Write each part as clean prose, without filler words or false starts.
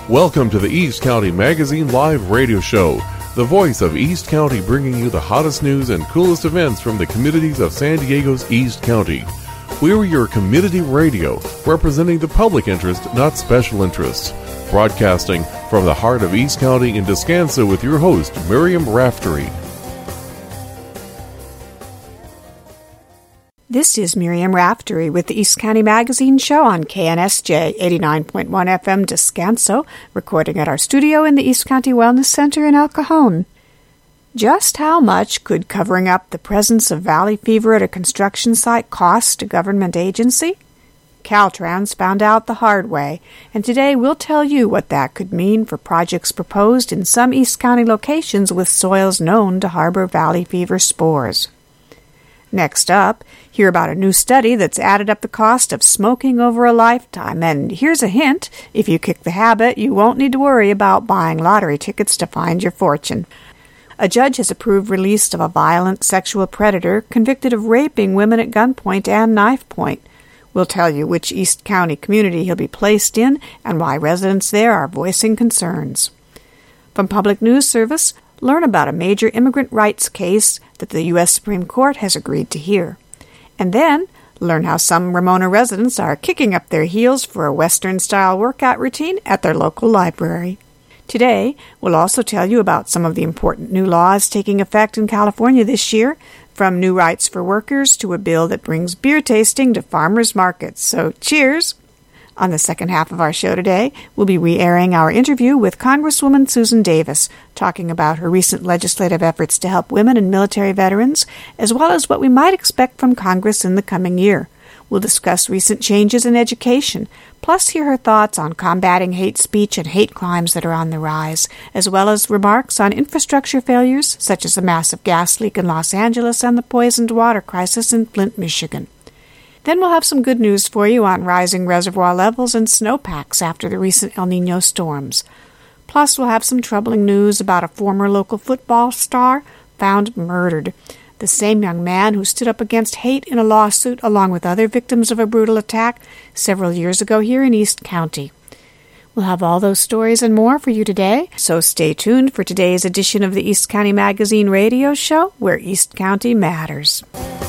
Welcome to the East County Magazine Live Radio Show, the voice of East County, bringing you the hottest news and coolest events from the communities of San Diego's East County. We're your community radio, representing the public interest, not special interests. Broadcasting from the heart of East County in Descanso with your host, Miriam Raftery. This is Miriam Raftery with the East County Magazine Show on KNSJ 89.1 FM Descanso, recording at our studio in the East County Wellness Center in El Cajon. Just how much could covering up the presence of valley fever at a construction site cost a government agency? Caltrans found out the hard way, and today we'll tell you what that could mean for projects proposed in some East County locations with soils known to harbor valley fever spores. Next up, hear about a new study that's added up the cost of smoking over a lifetime. And here's a hint, if you kick the habit, you won't need to worry about buying lottery tickets to find your fortune. A judge has approved release of a violent sexual predator convicted of raping women at gunpoint and knife point. We'll tell you which East County community he'll be placed in and why residents there are voicing concerns. From Public News Service, learn about a major immigrant rights case that the U.S. Supreme Court has agreed to hear. And then, learn how some Ramona residents are kicking up their heels for a Western-style workout routine at their local library. Today, we'll also tell you about some of the important new laws taking effect in California this year, from new rights for workers to a bill that brings beer tasting to farmers' markets. So, cheers! On the second half of our show today, we'll be re-airing our interview with Congresswoman Susan Davis, talking about her recent legislative efforts to help women and military veterans, as well as what we might expect from Congress in the coming year. We'll discuss recent changes in education, plus hear her thoughts on combating hate speech and hate crimes that are on the rise, as well as remarks on infrastructure failures, such as a massive gas leak in Los Angeles and the poisoned water crisis in Flint, Michigan. Then we'll have some good news for you on rising reservoir levels and snowpacks after the recent El Niño storms. Plus, we'll have some troubling news about a former local football star found murdered. The same young man who stood up against hate in a lawsuit along with other victims of a brutal attack several years ago here in East County. We'll have all those stories and more for you today, so stay tuned for today's edition of the East County Magazine Radio Show, where East County matters.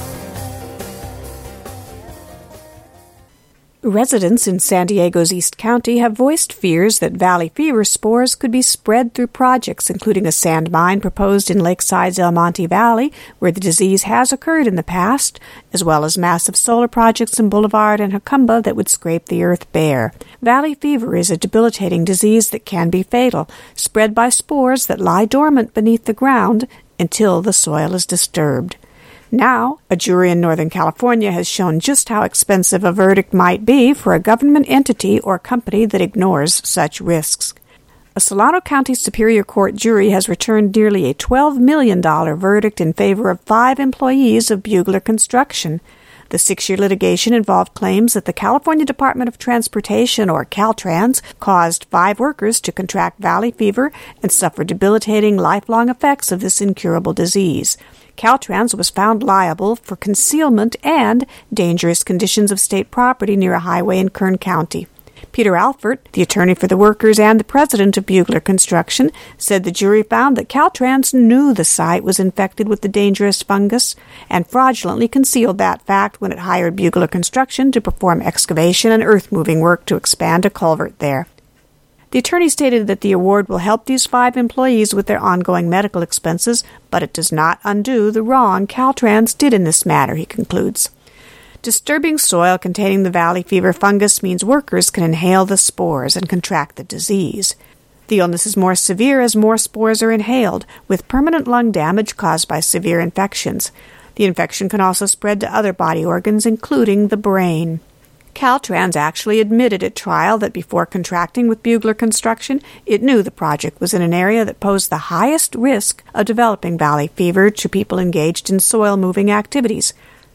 Residents in San Diego's East County have voiced fears that valley fever spores could be spread through projects, including a sand mine proposed in Lakeside's El Monte Valley, where the disease has occurred in the past, as well as massive solar projects in Boulevard and Jacumba that would scrape the earth bare. Valley fever is a debilitating disease that can be fatal, spread by spores that lie dormant beneath the ground until the soil is disturbed. Now, a jury in Northern California has shown just how expensive a verdict might be for a government entity or company that ignores such risks. A Solano County Superior Court jury has returned nearly a $12 million verdict in favor of 5 employees of Bugler Construction. The 6-year litigation involved claims that the California Department of Transportation, or Caltrans, caused 5 workers to contract valley fever and suffer debilitating lifelong effects of this incurable disease. Caltrans was found liable for concealment and dangerous conditions of state property near a highway in Kern County. Peter Alford, the attorney for the workers and the president of Bugler Construction, said the jury found that Caltrans knew the site was infected with the dangerous fungus and fraudulently concealed that fact when it hired Bugler Construction to perform excavation and earth-moving work to expand a culvert there. The attorney stated that the award will help these 5 employees with their ongoing medical expenses, but it does not undo the wrong Caltrans did in this matter, he concludes. Disturbing soil containing the valley fever fungus means workers can inhale the spores and contract the disease. The illness is more severe as more spores are inhaled, with permanent lung damage caused by severe infections. The infection can also spread to other body organs, including the brain. Caltrans actually admitted at trial that before contracting with Bugler Construction, it knew the project was in an area that posed the highest risk of developing valley fever to people engaged in soil-moving activities.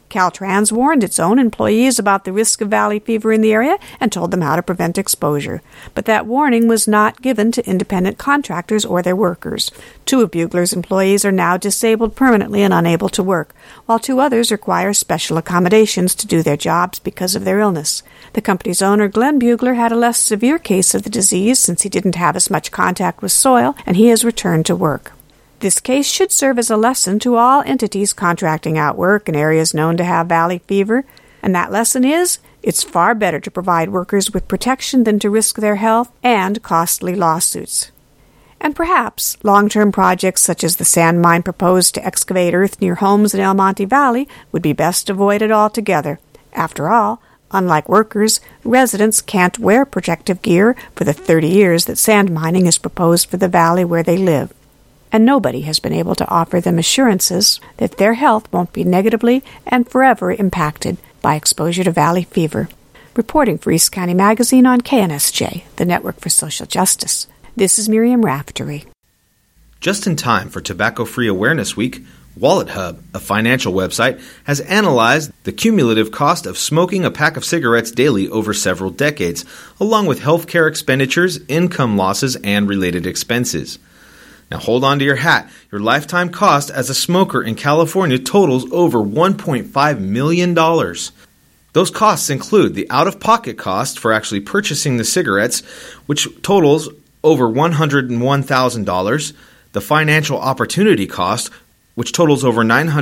Caltrans warned its own employees about the risk of valley fever in the area and told them how to prevent exposure. But that warning was not given to independent contractors or their workers. 2 of Bugler's employees are now disabled permanently and unable to work, while 2 others require special accommodations to do their jobs because of their illness. The company's owner, Glenn Bugler, had a less severe case of the disease since he didn't have as much contact with soil, and he has returned to work. This case should serve as a lesson to all entities contracting out work in areas known to have valley fever, and that lesson is, it's far better to provide workers with protection than to risk their health and costly lawsuits. And perhaps long-term projects such as the sand mine proposed to excavate earth near homes in El Monte Valley would be best avoided altogether. After all, unlike workers, residents can't wear protective gear for the 30 years that sand mining is proposed for the valley where they live. And nobody has been able to offer them assurances that their health won't be negatively and forever impacted by exposure to valley fever. Reporting for East County Magazine on KNSJ, the Network for Social Justice. This is Miriam Raftery. Just in time for Tobacco-Free Awareness Week, WalletHub, a financial website, has analyzed the cumulative cost of smoking a pack of cigarettes daily over several decades, along with healthcare expenditures, income losses, and related expenses. Now hold on to your hat. Your lifetime cost as a smoker in California totals over $1.5 million. Those costs include the out-of-pocket cost for actually purchasing the cigarettes, which totals over $101,000, the financial opportunity cost, which totals over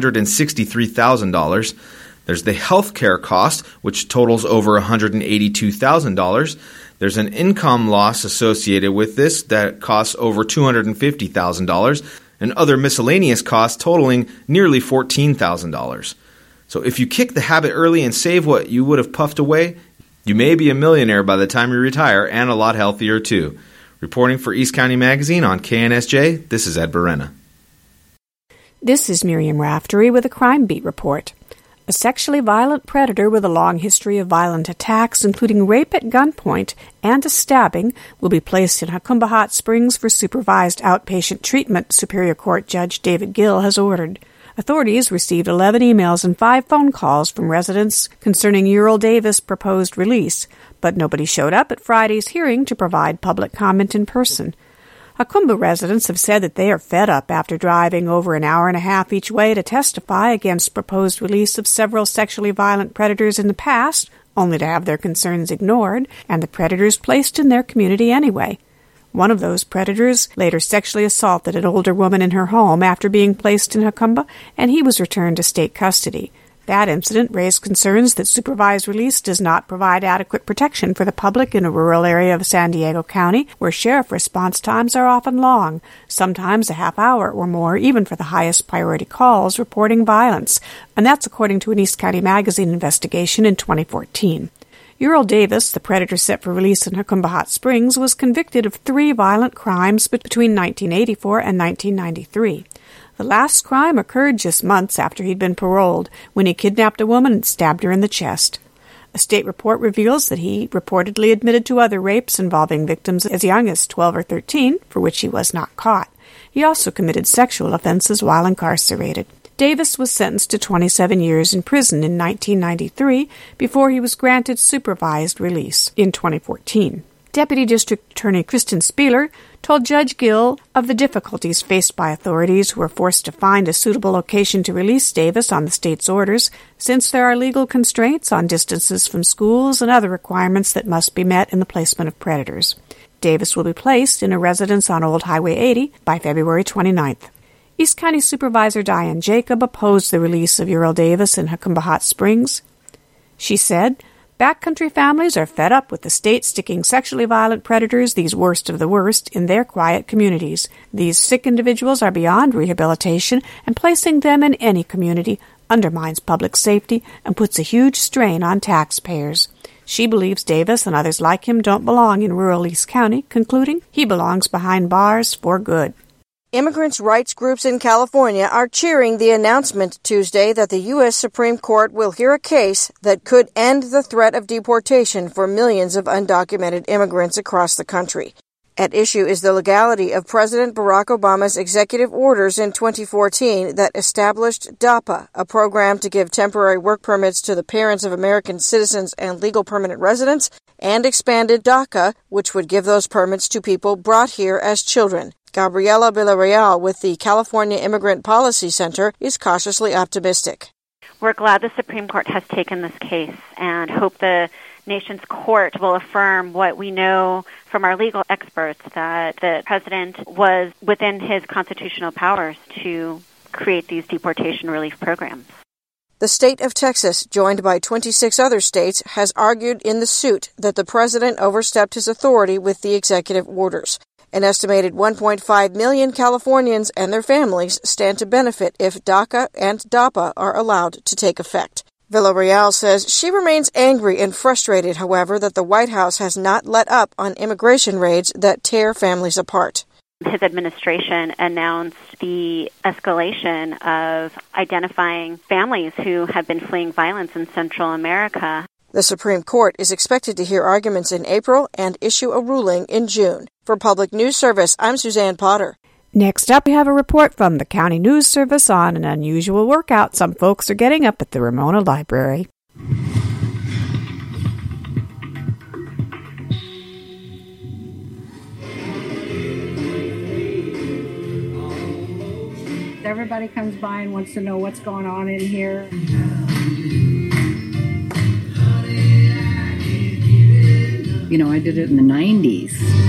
$963,000. There's the healthcare cost, which totals over $182,000. There's an income loss associated with this that costs over $250,000, and other miscellaneous costs totaling nearly $14,000. So if you kick the habit early and save what you would have puffed away, you may be a millionaire by the time you retire and a lot healthier too. Reporting for East County Magazine on KNSJ, this is Ed Berena. This is Miriam Raftery with a Crime Beat report. A sexually violent predator with a long history of violent attacks, including rape at gunpoint and a stabbing, will be placed in Jacumba Hot Springs for supervised outpatient treatment, Superior Court Judge David Gill has ordered. Authorities received 11 emails and 5 phone calls from residents concerning Ural Davis' proposed release, but nobody showed up at Friday's hearing to provide public comment in person. Jacumba residents have said that they are fed up after driving over an hour and a half each way to testify against proposed release of several sexually violent predators in the past, only to have their concerns ignored and the predators placed in their community anyway. One of those predators later sexually assaulted an older woman in her home after being placed in Jacumba, and he was returned to state custody. That incident raised concerns that supervised release does not provide adequate protection for the public in a rural area of San Diego County, where sheriff response times are often long, sometimes a half hour or more, even for the highest priority calls reporting violence, and that's according to an East County Magazine investigation in 2014. Ural Davis, the predator set for release in Jacumba Hot Springs, was convicted of 3 violent crimes between 1984 and 1993. The last crime occurred just months after he'd been paroled, when he kidnapped a woman and stabbed her in the chest. A state report reveals that he reportedly admitted to other rapes involving victims as young as 12 or 13, for which he was not caught. He also committed sexual offenses while incarcerated. Davis was sentenced to 27 years in prison in 1993 before he was granted supervised release in 2014. Deputy District Attorney Kristen Spieler told Judge Gill of the difficulties faced by authorities who are forced to find a suitable location to release Davis on the state's orders, since there are legal constraints on distances from schools and other requirements that must be met in the placement of predators. Davis will be placed in a residence on Old Highway 80 by February 29th. East County Supervisor Diane Jacob opposed the release of Ural Davis in Jacumba Hot Springs. She said, "Backcountry families are fed up with the state sticking sexually violent predators, these worst of the worst, in their quiet communities. These sick individuals are beyond rehabilitation, and placing them in any community undermines public safety and puts a huge strain on taxpayers." She believes Davis and others like him don't belong in rural East County, concluding he belongs behind bars for good. Immigrants' rights groups in California are cheering the announcement Tuesday that the U.S. Supreme Court will hear a case that could end the threat of deportation for millions of undocumented immigrants across the country. At issue is the legality of President Barack Obama's executive orders in 2014 that established DAPA, a program to give temporary work permits to the parents of American citizens and legal permanent residents, and expanded DACA, which would give those permits to people brought here as children. Gabriela Villarreal with the California Immigrant Policy Center is cautiously optimistic. We're glad the Supreme Court has taken this case and hope the nation's court will affirm what we know from our legal experts, that the president was within his constitutional powers to create these deportation relief programs. The state of Texas, joined by 26 other states, has argued in the suit that the president overstepped his authority with the executive orders. An estimated 1.5 million Californians and their families stand to benefit if DACA and DAPA are allowed to take effect. Villarreal says she remains angry and frustrated, however, that the White House has not let up on immigration raids that tear families apart. His administration announced the escalation of identifying families who have been fleeing violence in Central America. The Supreme Court is expected to hear arguments in April and issue a ruling in June. For Public News Service, I'm Suzanne Potter. Next up, we have a report from the County News Service on an unusual workout some folks are getting up at the Ramona Library. Everybody comes by and wants to know what's going on in here. You know, I did it in the 90s.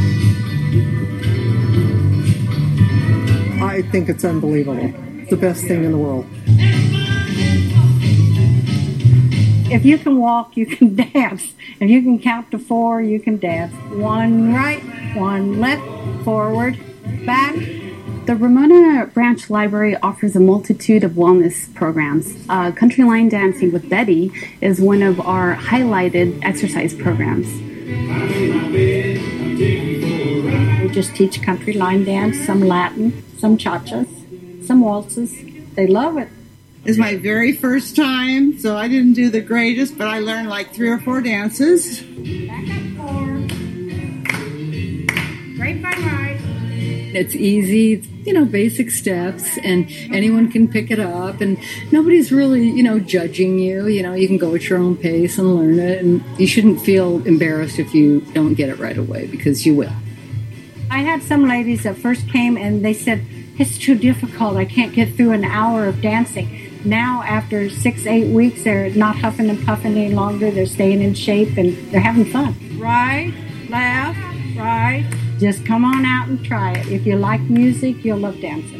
I think it's unbelievable. It's the best thing in the world. If you can walk, you can dance. If you can count to 4, you can dance. 1 right, 1 left, forward, back. The Ramona Branch Library offers a multitude of wellness programs. Country line dancing with Betty is one of our highlighted exercise programs. We just teach country line dance, some Latin, some cha-chas, some waltzes. They love it. It's my very first time, so I didn't do the greatest, but I learned like 3 or 4 dances. Back up 4. Grapevine right. It's easy, it's, basic steps, and anyone can pick it up, and nobody's really, judging you. You can go at your own pace and learn it, and you shouldn't feel embarrassed if you don't get it right away, because you will. I had some ladies that first came and they said, it's too difficult, I can't get through an hour of dancing. Now, after 6-8 weeks, they're not huffing and puffing any longer, they're staying in shape, and they're having fun. Right, left, right. Just come on out and try it. If you like music, you'll love dancing.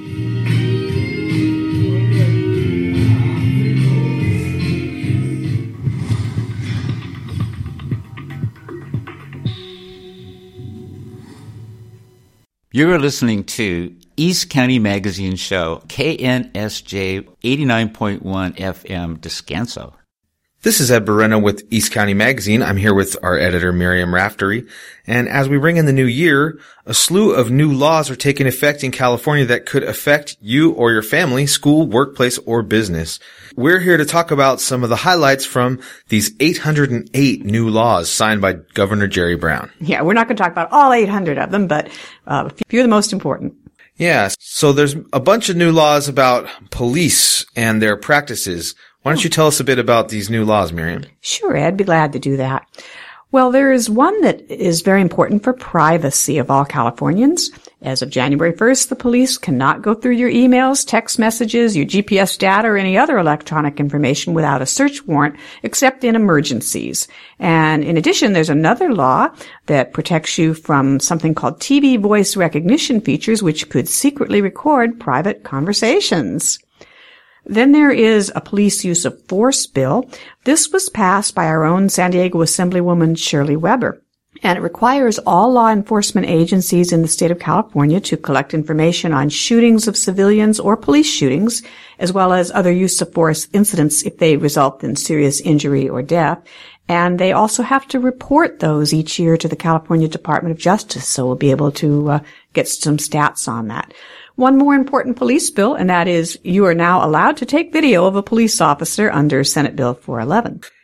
You're listening to East County Magazine Show, KNSJ 89.1 FM, Descanso. This is Ed Barrena with East County Magazine. I'm here with our editor, Miriam Raftery. And as we ring in the new year, a slew of new laws are taking effect in California that could affect you or your family, school, workplace, or business. We're here to talk about some of the highlights from these 808 new laws signed by Governor Jerry Brown. Yeah, we're not going to talk about all 800 of them, but a few of the most important. Yeah, so there's a bunch of new laws about police and their practices. Why don't you tell us a bit about these new laws, Miriam? Sure, Ed. Be glad to do that. Well, there is one that is very important for privacy of all Californians. As of January 1st, the police cannot go through your emails, text messages, your GPS data, or any other electronic information without a search warrant, except in emergencies. And in addition, there's another law that protects you from something called TV voice recognition features, which could secretly record private conversations. Then there is a police use of force bill. This was passed by our own San Diego Assemblywoman Shirley Weber, and it requires all law enforcement agencies in the state of California to collect information on shootings of civilians or police shootings, as well as other use of force incidents if they result in serious injury or death. And they also have to report those each year to the California Department of Justice, so we'll be able to get some stats on that. One more important police bill, and that is you are now allowed to take video of a police officer under Senate Bill 411.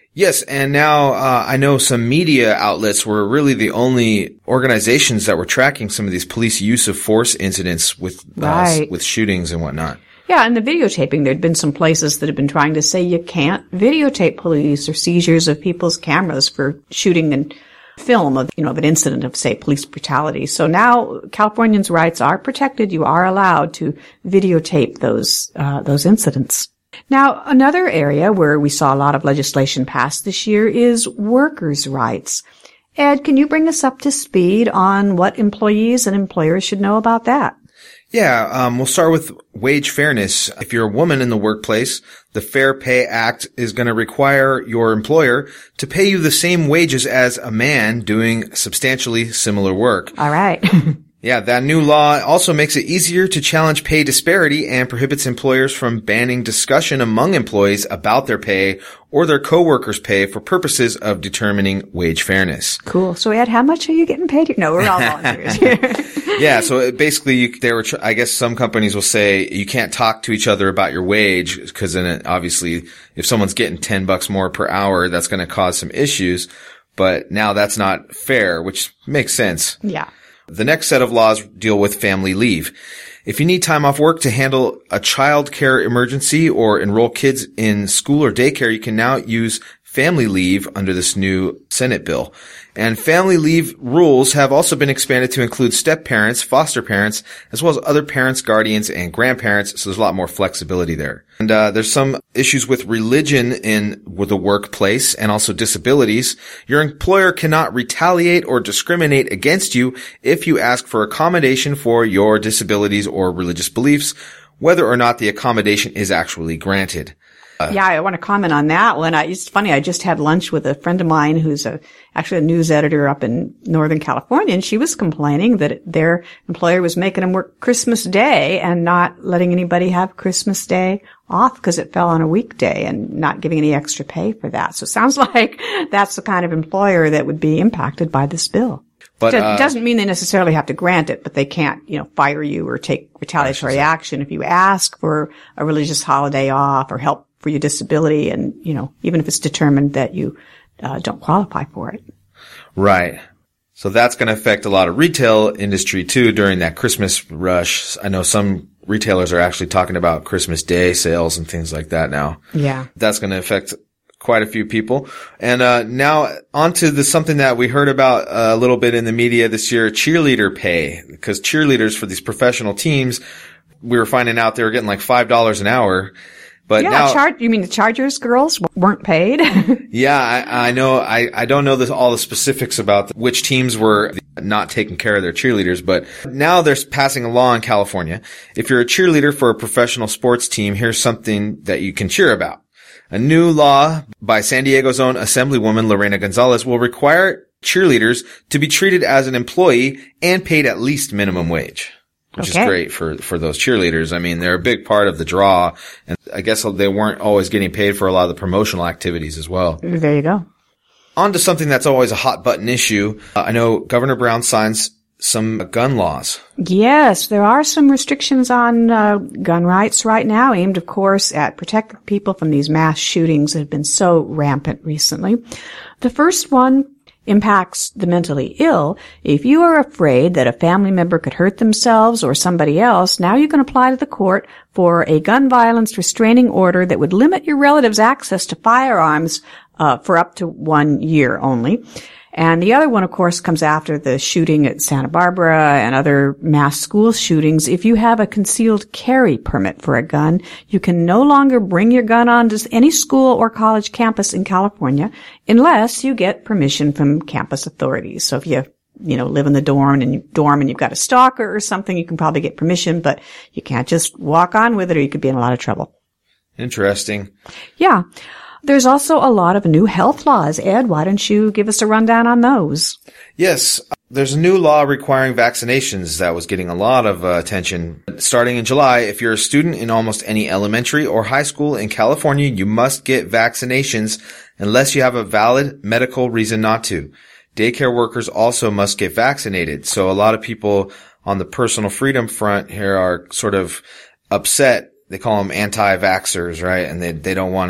Yes, and now I know some media outlets were really the only organizations that were tracking some of these police use of force incidents with shootings and whatnot. Yeah, and the videotaping, there'd been some places that had been trying to say you can't videotape police or seizures of people's cameras for shooting and film of an incident of, say, police brutality. So now Californians' rights are protected. You are allowed to videotape those incidents. Now, another area where we saw a lot of legislation passed this year is workers' rights. Ed, can you bring us up to speed on what employees and employers should know about that? Yeah, we'll start with wage fairness. If you're a woman in the workplace, the Fair Pay Act is going to require your employer to pay you the same wages as a man doing substantially similar work. All right. Yeah, that new law also makes it easier to challenge pay disparity and prohibits employers from banning discussion among employees about their pay or their coworkers' pay for purposes of determining wage fairness. Cool. So, Ed, how much are you getting paid? No, we're all volunteers here. Yeah, so basically, I guess some companies will say you can't talk to each other about your wage because then obviously if someone's getting $10 more per hour, that's going to cause some issues. But now that's not fair, which makes sense. Yeah. The next set of laws deal with family leave. If you need time off work to handle a child care emergency or enroll kids in school or daycare, you can now use family leave under this new Senate bill. And family leave rules have also been expanded to include step-parents, foster parents, as well as other parents, guardians, and grandparents, so there's a lot more flexibility there. And there's some issues with religion with the workplace and also disabilities. Your employer cannot retaliate or discriminate against you if you ask for accommodation for your disabilities or religious beliefs, whether or not the accommodation is actually granted. Yeah, I want to comment on that one. It's funny, I just had lunch with a friend of mine who's actually a news editor up in Northern California, and she was complaining that their employer was making them work Christmas Day and not letting anybody have Christmas Day off because it fell on a weekday and not giving any extra pay for that. So it sounds like that's the kind of employer that would be impacted by this bill. But it doesn't mean they necessarily have to grant it, but they can't, fire you or take retaliatory action if you ask for a religious holiday off or help for your disability, and, even if it's determined that you don't qualify for it. Right. So that's going to affect a lot of retail industry too during that Christmas rush. I know some retailers are actually talking about Christmas Day sales and things like that now. Yeah. That's going to affect quite a few people. And now on to something that we heard about a little bit in the media this year, cheerleader pay. Because cheerleaders for these professional teams, we were finding out they were getting like $5 an hour. But now, you mean the Chargers girls weren't paid? Yeah, I know. I don't know all the specifics about which teams were not taking care of their cheerleaders, but now they're passing a law in California. If you're a cheerleader for a professional sports team, here's something that you can cheer about. A new law by San Diego's own Assemblywoman Lorena Gonzalez will require cheerleaders to be treated as an employee and paid at least minimum wage. Which is great for those cheerleaders. I mean, they're a big part of the draw, and I guess they weren't always getting paid for a lot of the promotional activities as well. There you go. On to something that's always a hot button issue. I know Governor Brown signs some gun laws. Yes, there are some restrictions on gun rights right now, aimed, of course, at protecting people from these mass shootings that have been so rampant recently. The first one impacts the mentally ill. If you are afraid that a family member could hurt themselves or somebody else, now you can apply to the court for a gun violence restraining order that would limit your relative's access to firearms for up to 1 year only. And the other one, of course, comes after the shooting at Santa Barbara and other mass school shootings. If you have a concealed carry permit for a gun, you can no longer bring your gun onto any school or college campus in California unless you get permission from campus authorities. So if you live in the dorm and you've got a stalker or something, you can probably get permission, but you can't just walk on with it or you could be in a lot of trouble. Interesting. Yeah. There's also a lot of new health laws. Ed, why don't you give us a rundown on those? Yes. There's a new law requiring vaccinations that was getting a lot of attention. Starting in July, if you're a student in almost any elementary or high school in California, you must get vaccinations unless you have a valid medical reason not to. Daycare workers also must get vaccinated. So a lot of people on the personal freedom front here are sort of upset. They call them anti-vaxxers, right? And they don't want to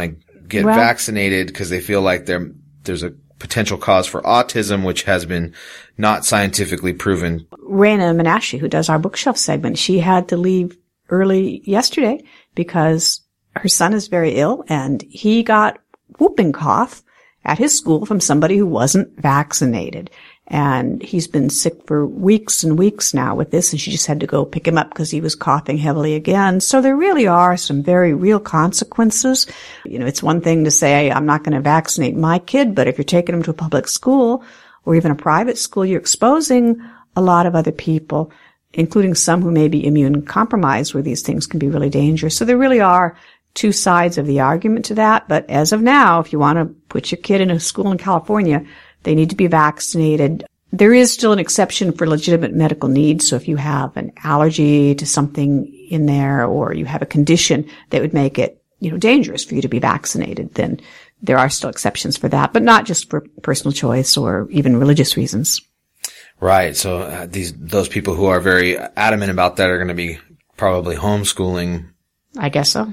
get vaccinated because they feel like there's a potential cause for autism, which has been not scientifically proven. Raina Menashe, who does our bookshelf segment, she had to leave early yesterday because her son is very ill and he got whooping cough at his school from somebody who wasn't vaccinated. And he's been sick for weeks and weeks now with this, and she just had to go pick him up because he was coughing heavily again. So there really are some very real consequences. You know, it's one thing to say, I'm not going to vaccinate my kid, but if you're taking him to a public school or even a private school, you're exposing a lot of other people, including some who may be immune compromised, where these things can be really dangerous. So there really are two sides of the argument to that. But as of now, if you want to put your kid in a school in California, they need to be vaccinated. There is still an exception for legitimate medical needs. So if you have an allergy to something in there or you have a condition that would make it, dangerous for you to be vaccinated, then there are still exceptions for that, but not just for personal choice or even religious reasons. Right. So those people who are very adamant about that are going to be probably homeschooling. I guess so.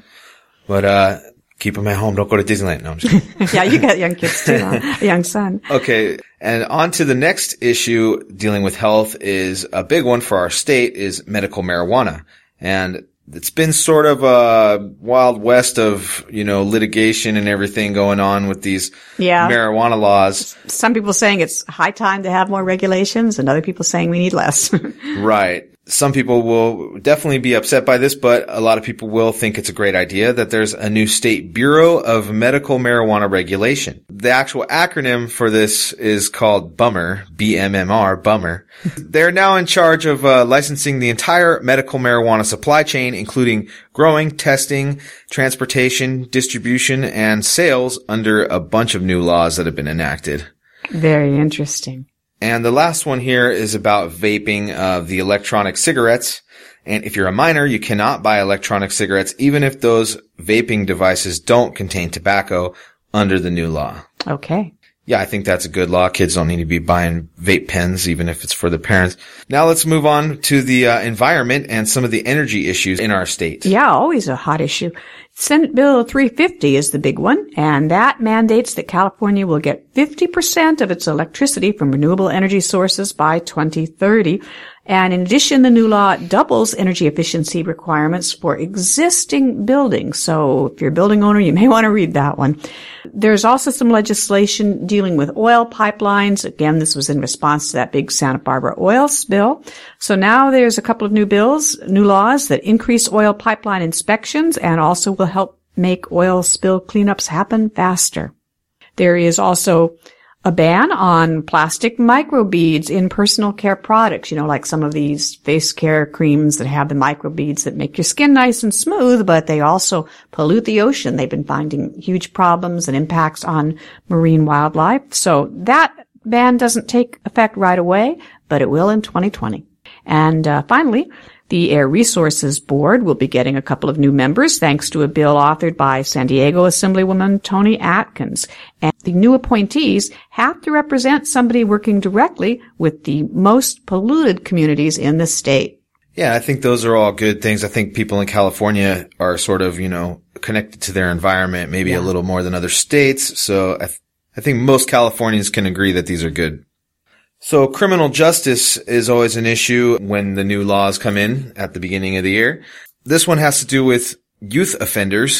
But keep them at home. Don't go to Disneyland. No, I'm just kidding. Yeah, you got young kids too, huh? A young son. Okay. And on to the next issue dealing with health is a big one for our state is medical marijuana. And it's been sort of a wild west of, litigation and everything going on with these marijuana laws. Some people saying it's high time to have more regulations and other people saying we need less. Right. Some people will definitely be upset by this, but a lot of people will think it's a great idea that there's a new state Bureau of Medical Marijuana Regulation. The actual acronym for this is called BUMMR, BMMR, BUMMR. They're now in charge of licensing the entire medical marijuana supply chain, including growing, testing, transportation, distribution, and sales under a bunch of new laws that have been enacted. Very interesting. And the last one here is about vaping of the electronic cigarettes. And if you're a minor, you cannot buy electronic cigarettes, even if those vaping devices don't contain tobacco under the new law. Okay. Yeah, I think that's a good law. Kids don't need to be buying vape pens, even if it's for their parents. Now let's move on to the environment and some of the energy issues in our state. Yeah, always a hot issue. Senate Bill 350 is the big one, and that mandates that California will get 50% of its electricity from renewable energy sources by 2030. And in addition, the new law doubles energy efficiency requirements for existing buildings. So if you're a building owner, you may want to read that one. There's also some legislation dealing with oil pipelines. Again, this was in response to that big Santa Barbara oil spill. So now there's a couple of new laws that increase oil pipeline inspections and also will help make oil spill cleanups happen faster. There is also a ban on plastic microbeads in personal care products, like some of these face care creams that have the microbeads that make your skin nice and smooth, but they also pollute the ocean. They've been finding huge problems and impacts on marine wildlife. So that ban doesn't take effect right away, but it will in 2020. And finally, the Air Resources Board will be getting a couple of new members thanks to a bill authored by San Diego Assemblywoman Toni Atkins. And the new appointees have to represent somebody working directly with the most polluted communities in the state. Yeah, I think those are all good things. I think people in California are sort of, connected to their environment, maybe a little more than other states. So I think most Californians can agree that these are good. So criminal justice is always an issue when the new laws come in at the beginning of the year. This one has to do with youth offenders,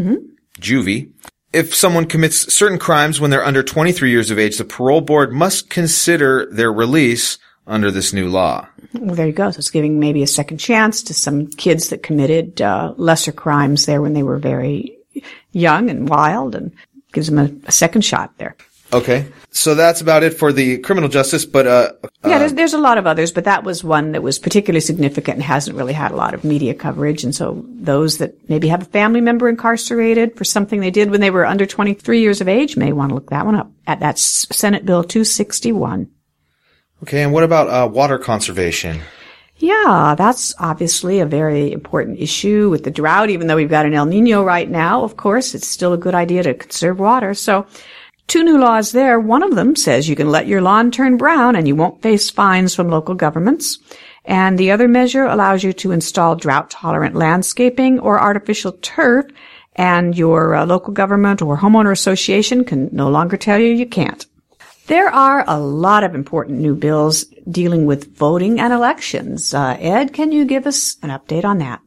juvie. If someone commits certain crimes when they're under 23 years of age, the parole board must consider their release under this new law. Well, there you go. So it's giving maybe a second chance to some kids that committed lesser crimes there when they were very young and wild, and gives them a second shot there. Okay. So that's about it for the criminal justice, but there's a lot of others, but that was one that was particularly significant and hasn't really had a lot of media coverage. And so those that maybe have a family member incarcerated for something they did when they were under 23 years of age may want to look that one up. That's Senate Bill 261. Okay, and what about water conservation? Yeah, that's obviously a very important issue with the drought. Even though we've got an El Nino right now, of course, it's still a good idea to conserve water. So two new laws there. One of them says you can let your lawn turn brown and you won't face fines from local governments. And the other measure allows you to install drought-tolerant landscaping or artificial turf. and your local government or homeowner association can no longer tell you can't. There are a lot of important new bills dealing with voting and elections. Ed, can you give us an update on that?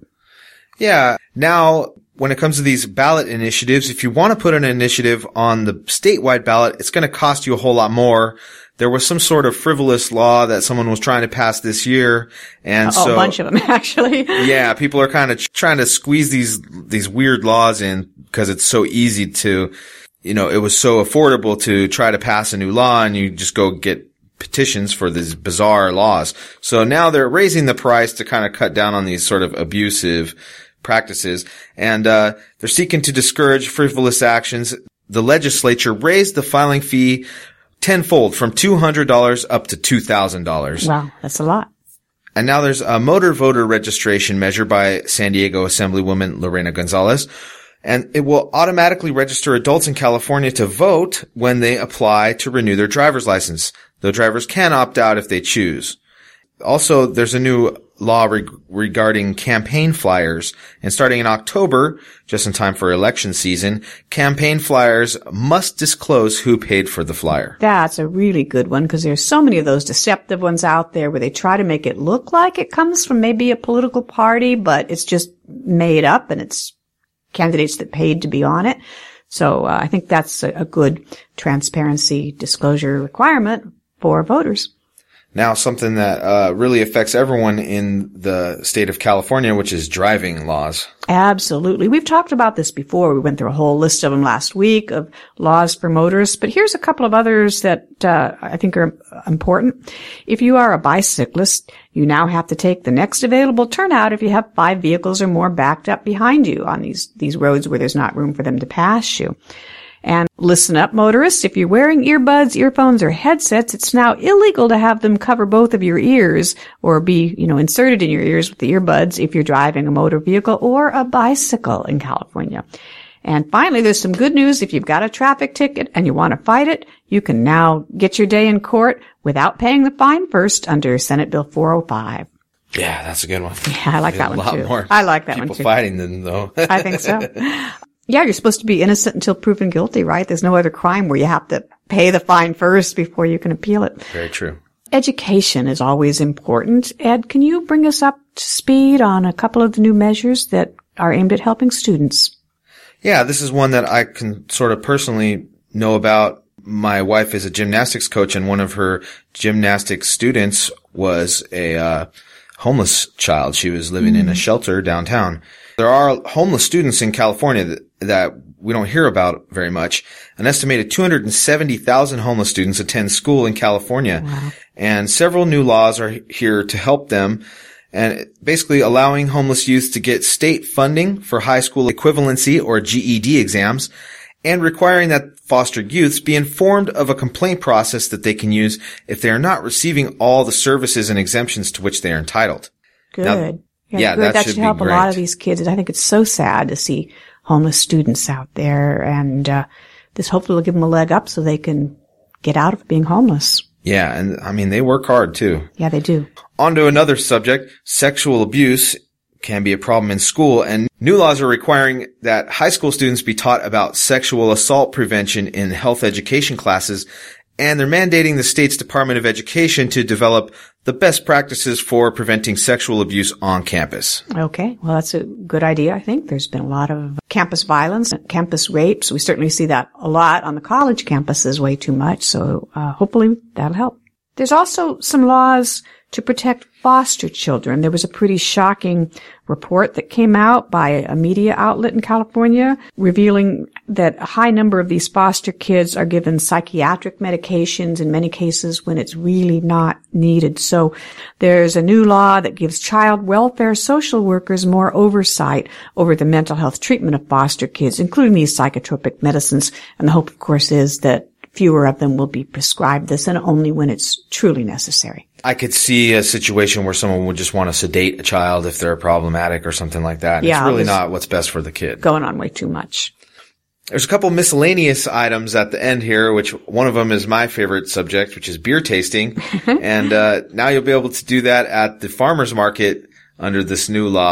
Yeah. Now, when it comes to these ballot initiatives, if you want to put an initiative on the statewide ballot, it's going to cost you a whole lot more. There was some sort of frivolous law that someone was trying to pass this year. And so a bunch of them, actually. Yeah. People are kind of trying to squeeze these weird laws in because it's so easy to, it was so affordable to try to pass a new law and you just go get petitions for these bizarre laws. So now they're raising the price to kind of cut down on these sort of abusive practices. And, they're seeking to discourage frivolous actions. The legislature raised the filing fee tenfold from $200 up to $2,000. Wow, that's a lot. And now there's a motor voter registration measure by San Diego Assemblywoman Lorena Gonzalez. And it will automatically register adults in California to vote when they apply to renew their driver's license, though drivers can opt out if they choose. Also, there's a new law regarding campaign flyers. And starting in October, just in time for election season, campaign flyers must disclose who paid for the flyer. That's a really good one because there's so many of those deceptive ones out there where they try to make it look like it comes from maybe a political party, but it's just made up and it's candidates that paid to be on it. So I think that's a good transparency disclosure requirement for voters. Now, something that really affects everyone in the state of California, which is driving laws. Absolutely. We've talked about this before. We went through a whole list of them last week of laws for motorists, but here's a couple of others that I think are important. If you are a bicyclist, you now have to take the next available turnout if you have 5 vehicles or more backed up behind you on these roads where there's not room for them to pass you. And listen up, motorists. If you're wearing earbuds, earphones, or headsets, it's now illegal to have them cover both of your ears or be, inserted in your ears with the earbuds if you're driving a motor vehicle or a bicycle in California. And finally, there's some good news. If you've got a traffic ticket and you want to fight it, you can now get your day in court without paying the fine first under Senate Bill 405. Yeah, that's a good one. Yeah, I like that one too. A lot more I like that one too. People fighting them, though. I think so. Yeah, you're supposed to be innocent until proven guilty, right? There's no other crime where you have to pay the fine first before you can appeal it. Very true. Education is always important. Ed, can you bring us up to speed on a couple of the new measures that are aimed at helping students? Yeah, this is one that I can sort of personally know about. My wife is a gymnastics coach, and one of her gymnastics students was a homeless child. She was living in a shelter downtown. There are homeless students in California that we don't hear about very much. An estimated 270,000 homeless students attend school in California. Wow. And several new laws are here to help them, and basically allowing homeless youth to get state funding for high school equivalency or GED exams, and requiring that foster youths be informed of a complaint process that they can use if they are not receiving all the services and exemptions to which they are entitled. Good. Now, Yeah, good. That should help a lot of these kids. I think it's so sad to see homeless students out there, and this hopefully will give them a leg up so they can get out of being homeless. Yeah, and I mean, they work hard too. Yeah, they do. On to another subject. Sexual abuse can be a problem in school, and new laws are requiring that high school students be taught about sexual assault prevention in health education classes, and they're mandating the state's Department of Education to develop the best practices for preventing sexual abuse on campus. Okay. Well, that's a good idea, I think. There's been a lot of campus violence, campus rapes. We certainly see that a lot on the college campuses, way too much. So hopefully that'll help. There's also some laws to protect foster children. There was a pretty shocking report that came out by a media outlet in California revealing that a high number of these foster kids are given psychiatric medications in many cases when it's really not needed. So there's a new law that gives child welfare social workers more oversight over the mental health treatment of foster kids, including these psychotropic medicines. And the hope, of course, is that fewer of them will be prescribed this, and only when it's truly necessary. I could see a situation where someone would just want to sedate a child if they're problematic or something like that. Yeah, it's really not what's best for the kid. Going on way too much. There's a couple miscellaneous items at the end here, which one of them is my favorite subject, which is beer tasting. And now you'll be able to do that at the farmer's market under this new law.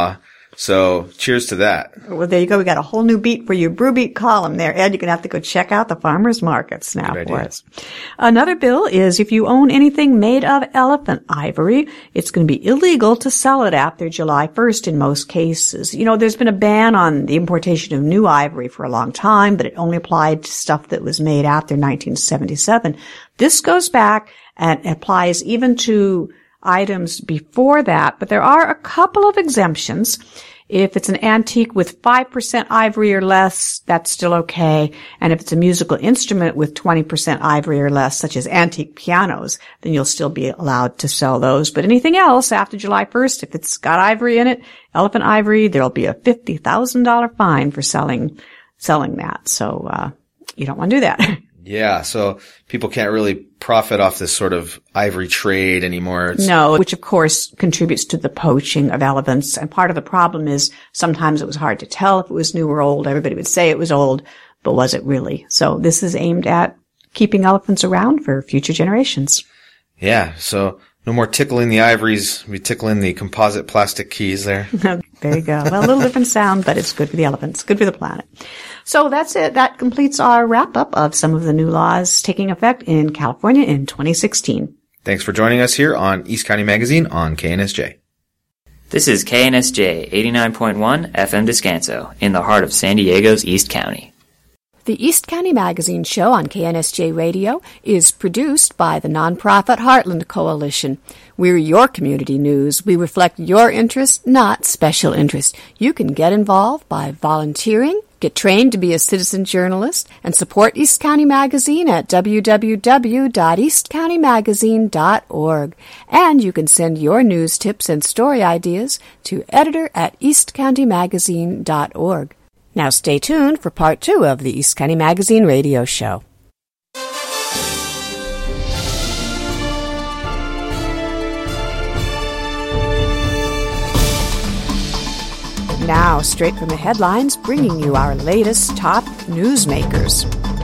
So cheers to that. Well, there you go. We got a whole new beat for your Brew Beat column there, Ed. You're going to have to go check out the farmers markets now for us. Another bill is if you own anything made of elephant ivory, it's going to be illegal to sell it after July 1st in most cases. You know, there's been a ban on the importation of new ivory for a long time, but it only applied to stuff that was made after 1977. This goes back and applies even to items before that, but there are a couple of exemptions. If it's an antique with 5% ivory or less, that's still okay. And if it's a musical instrument with 20% ivory or less, such as antique pianos, then you'll still be allowed to sell those. But anything else after July 1st, if it's got ivory in it, elephant ivory, there'll be a $50,000 fine for selling that. So, you don't want to do that. Yeah, so people can't really profit off this sort of ivory trade anymore. No, which of course contributes to the poaching of elephants. And part of the problem is sometimes it was hard to tell if it was new or old. Everybody would say it was old, but was it really? So this is aimed at keeping elephants around for future generations. Yeah, so no more tickling the ivories. We tickling the composite plastic keys there. There you go. Well, a little different sound, but it's good for the elephants, good for the planet. So that's it. That completes our wrap-up of some of the new laws taking effect in California in 2016. Thanks for joining us here on East County Magazine on KNSJ. This is KNSJ 89.1 FM Descanso in the heart of San Diego's East County. The East County Magazine Show on KNSJ Radio is produced by the nonprofit Heartland Coalition. We're your community news. We reflect your interests, not special interest. You can get involved by volunteering, get trained to be a citizen journalist, and support East County Magazine at www.eastcountymagazine.org. And you can send your news tips and story ideas to editor@eastcountymagazine.org. Now stay tuned for part 2 of the East County Magazine radio show. Now, straight from the headlines, bringing you our latest top newsmakers.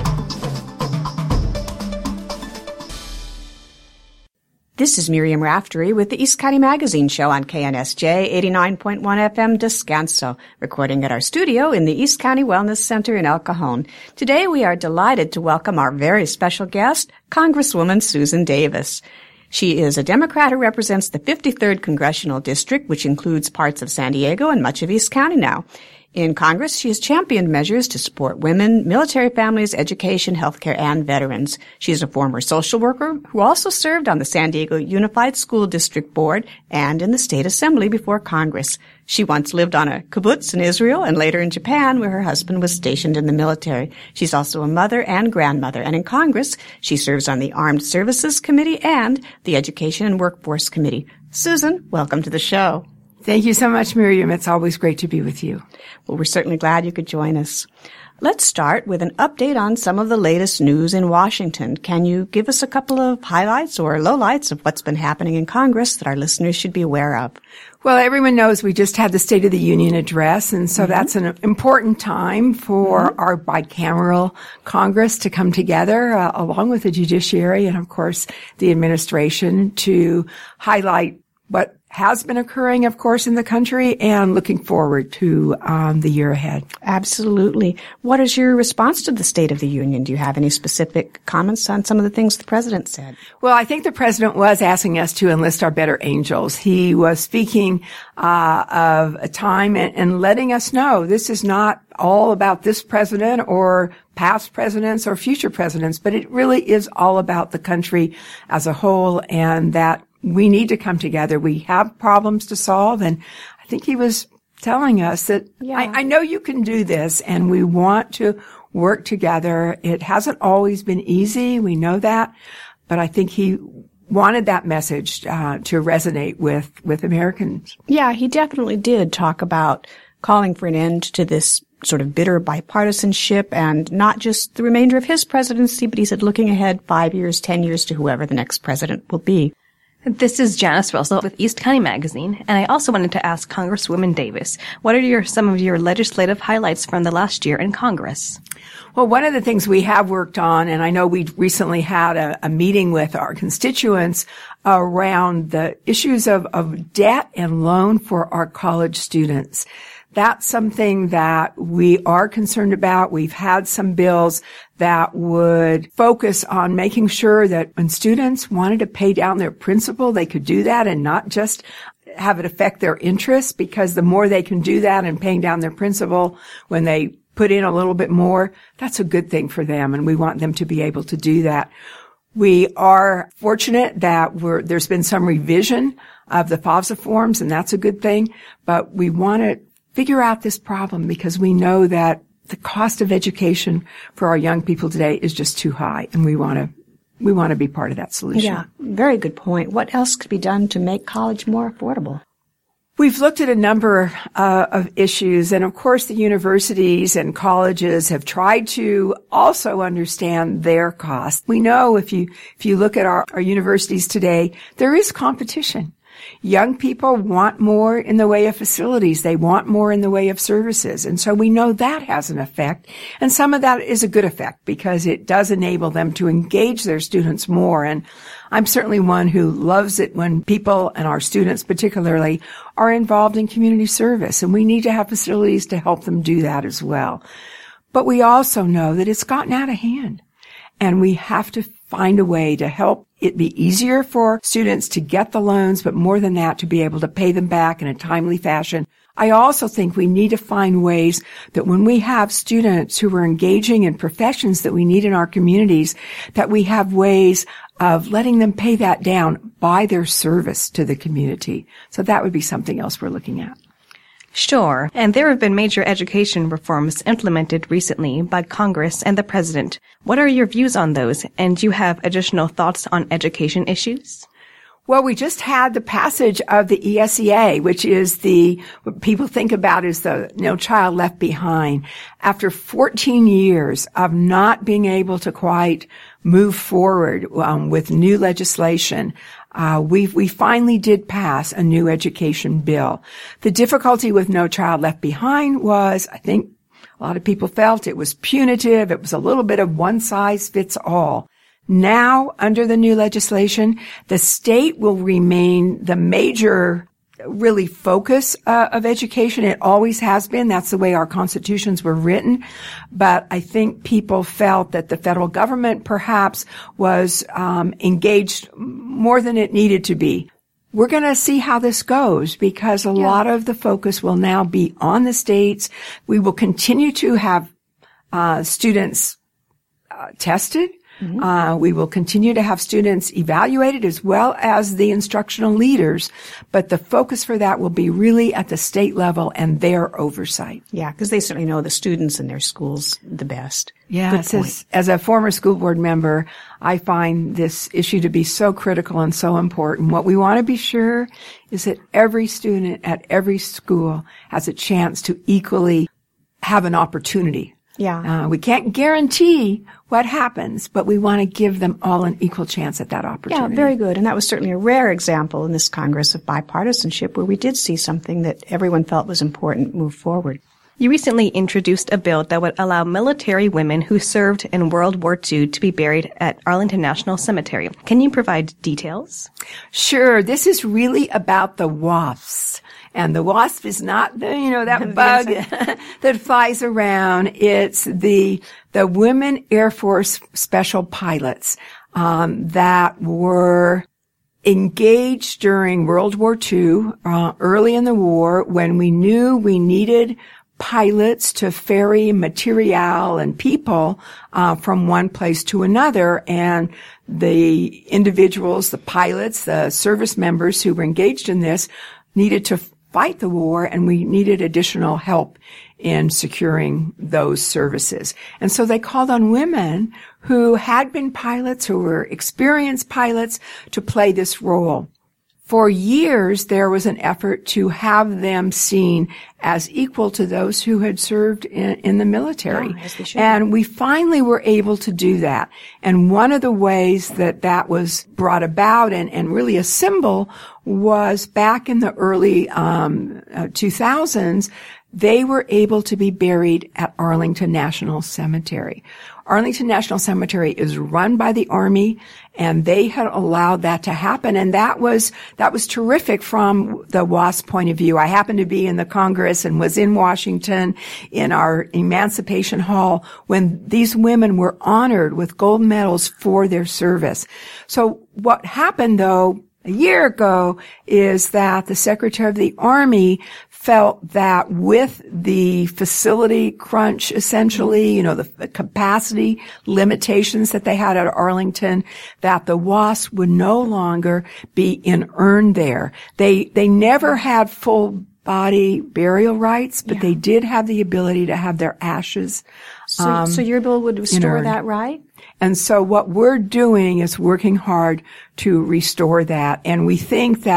This is Miriam Raftery with the East County Magazine Show on KNSJ 89.1 FM Descanso, recording at our studio in the East County Wellness Center in El Cajon. Today we are delighted to welcome our very special guest, Congresswoman Susan Davis. She is a Democrat who represents the 53rd Congressional District, which includes parts of San Diego and much of East County now. In Congress, she has championed measures to support women, military families, education, healthcare, and veterans. She is a former social worker who also served on the San Diego Unified School District Board and in the State Assembly before Congress. She once lived on a kibbutz in Israel and later in Japan, where her husband was stationed in the military. She's also a mother and grandmother. And in Congress, she serves on the Armed Services Committee and the Education and Workforce Committee. Susan, welcome to the show. Thank you so much, Miriam. It's always great to be with you. Well, we're certainly glad you could join us. Let's start with an update on some of the latest news in Washington. Can you give us a couple of highlights or lowlights of what's been happening in Congress that our listeners should be aware of? Well, everyone knows we just had the State of the Union address, and so that's an important time for our bicameral Congress to come together, along with the judiciary and, of course, the administration, to highlight what has been occurring, of course, in the country and looking forward to the year ahead. Absolutely. What is your response to the State of the Union? Do you have any specific comments on some of the things the President said? Well, I think the President was asking us to enlist our better angels. He was speaking of a time and letting us know this is not all about this president or past presidents or future presidents, but it really is all about the country as a whole, and that we need to come together. We have problems to solve, and I think he was telling us that I know you can do this, and we want to work together. It hasn't always been easy. We know that, but I think he wanted that message to resonate with Americans. Yeah, he definitely did talk about calling for an end to this sort of bitter bipartisanship, and not just the remainder of his presidency, but he said looking ahead 5 years, 10 years to whoever the next president will be. This is Janice Russell with East County Magazine, and I also wanted to ask Congresswoman Davis, what are some of your legislative highlights from the last year in Congress? Well, one of the things we have worked on, and I know we recently had a meeting with our constituents around the issues of debt and loan for our college students. That's something that we are concerned about. We've had some bills that would focus on making sure that when students wanted to pay down their principal, they could do that and not just have it affect their interest, because the more they can do that and paying down their principal when they put in a little bit more, that's a good thing for them, and we want them to be able to do that. We are fortunate that there's been some revision of the FAFSA forms, and that's a good thing, but we want to figure out this problem because we know that the cost of education for our young people today is just too high, and we want to be part of that solution. Yeah, very good point. What else could be done to make college more affordable? We've looked at a number of issues, and of course the universities and colleges have tried to also understand their costs. We know if you look at our universities today, there is competition. Young people want more in the way of facilities. They want more in the way of services. And so we know that has an effect. And some of that is a good effect because it does enable them to engage their students more. And I'm certainly one who loves it when people, and our students particularly, are involved in community service. And we need to have facilities to help them do that as well. But we also know that it's gotten out of hand. And we have to find a way to help it be easier for students to get the loans, but more than that, to be able to pay them back in a timely fashion. I also think we need to find ways that when we have students who are engaging in professions that we need in our communities, that we have ways of letting them pay that down by their service to the community. So that would be something else we're looking at. Sure, and there have been major education reforms implemented recently by Congress and the President. What are your views on those, and do you have additional thoughts on education issues? Well, we just had the passage of the ESEA, which is what people think about as the No Child Left Behind. After 14 years of not being able to quite move forward with new legislation, we finally did pass a new education bill. The difficulty with No Child Left Behind was, I think a lot of people felt it was punitive. It was a little bit of one size fits all. Now, under the new legislation, the state will remain the major really focus of education. It always has been. That's the way our constitutions were written. But I think people felt that the federal government perhaps was engaged more than it needed to be. We're going to see how this goes because a lot of the focus will now be on the states. We will continue to have students tested. Mm-hmm. We will continue to have students evaluated as well as the instructional leaders, but the focus for that will be really at the state level and their oversight. Yeah, because they certainly know the students in their schools the best. Yeah, as a former school board member, I find this issue to be so critical and so important. What we want to be sure is that every student at every school has a chance to equally have an opportunity. Yeah. We can't guarantee what happens, but we want to give them all an equal chance at that opportunity. Yeah, very good. And that was certainly a rare example in this Congress of bipartisanship where we did see something that everyone felt was important move forward. You recently introduced a bill that would allow military women who served in World War II to be buried at Arlington National Cemetery. Can you provide details? Sure. This is really about the WASPs. And the wasp is not that bug that flies around. It's the Women Air Force Special Pilots, that were engaged during World War II, early in the war when we knew we needed pilots to ferry material and people from one place to another. And the individuals, the pilots, the service members who were engaged in this needed to fight the war, and we needed additional help in securing those services. And so they called on women who had been pilots, who were experienced pilots, to play this role. For years, there was an effort to have them seen as equal to those who had served in the military. Yeah, as they should. And we finally were able to do that. And one of the ways that was brought about and really a symbol was back in the early 2000s, they were able to be buried at Arlington National Cemetery. Arlington National Cemetery is run by the Army, and they had allowed that to happen, and that was terrific from the WASP point of view. I happened to be in the Congress and was in Washington in our Emancipation Hall when these women were honored with gold medals for their service. So what happened, though, a year ago is that the Secretary of the Army felt that with the facility crunch, essentially, the capacity limitations that they had at Arlington, that the WASP would no longer be in urn there. They never had full body burial rights, but they did have the ability to have their ashes. So your bill would restore that right? And so what we're doing is working hard to restore that. And we think